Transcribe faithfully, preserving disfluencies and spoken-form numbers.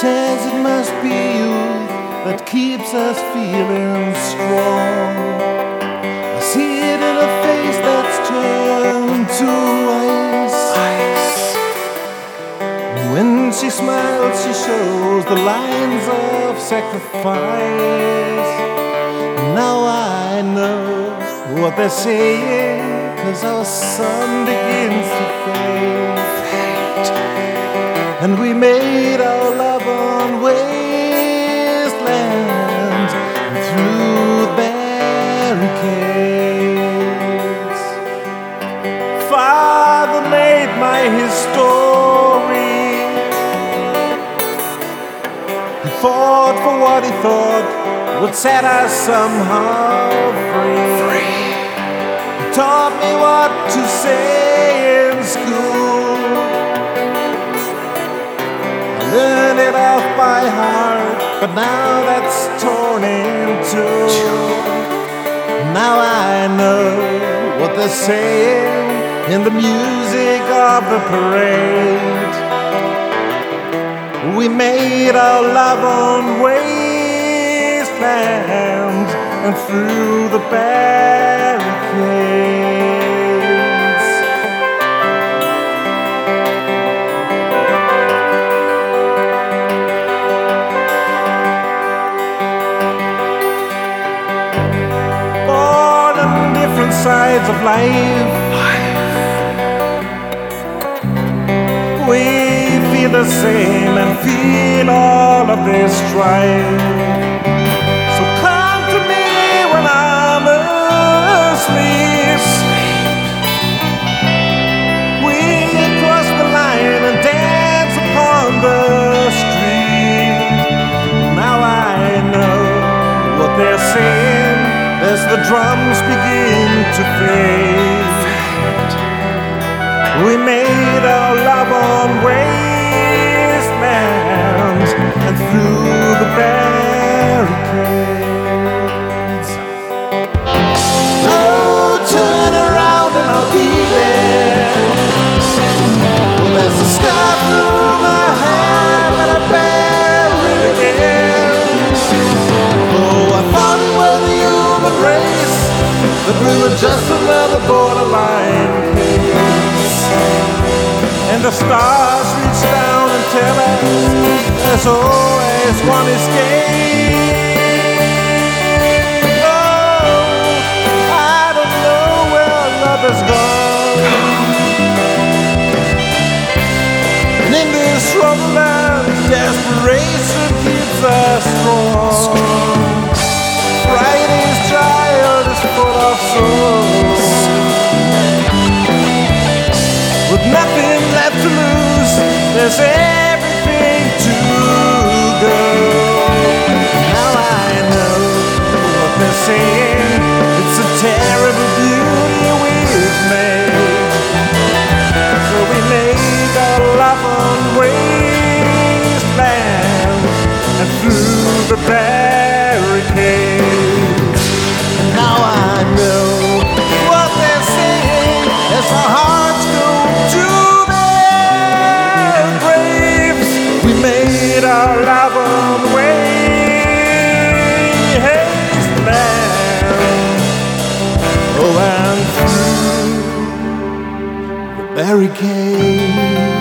says it must be youth that keeps us feeling strong. I see it in a face that's turned to ice. Ice. When she smiles, she shows the lines of sacrifice. Now I know what they're saying, 'cause our sun begins to fade. And we made our love on wastelands and through barricades. Father made my history. He fought for what he thought would set us somehow free. Free. He taught me what to say in school. Learn it off by heart, but now that's torn in two. Now I know what they're saying in the music of the parade. We made our love on wastelands and through the barricades. Born on different sides of life, we feel the same and feel all of this strife. So come to me when I'm asleep. We cross the line and dance upon the street. Now I know what they're saying as the drums begin to fade. We made our love on wastelands and through the barricades. Oh, turn around and I'll be there. Well, there's a scar through my head, but I bear it again. Oh, I thought we were the human race, but we were just another borderline case. And the stars reach down and tell us there's always one escape. Oh, I don't know where our love has gone. And in this trouble and desperation keeps us strong. Friday's child is full of souls. With nothing left to lose, there's everything to go. Now I know what they're saying. It's a terrible beauty we've made. So we made our love on wasteland and through the barricades. And now I know what they're saying as our hearts go to their graves. We made our love on wasteland. Oh, and through the barricades.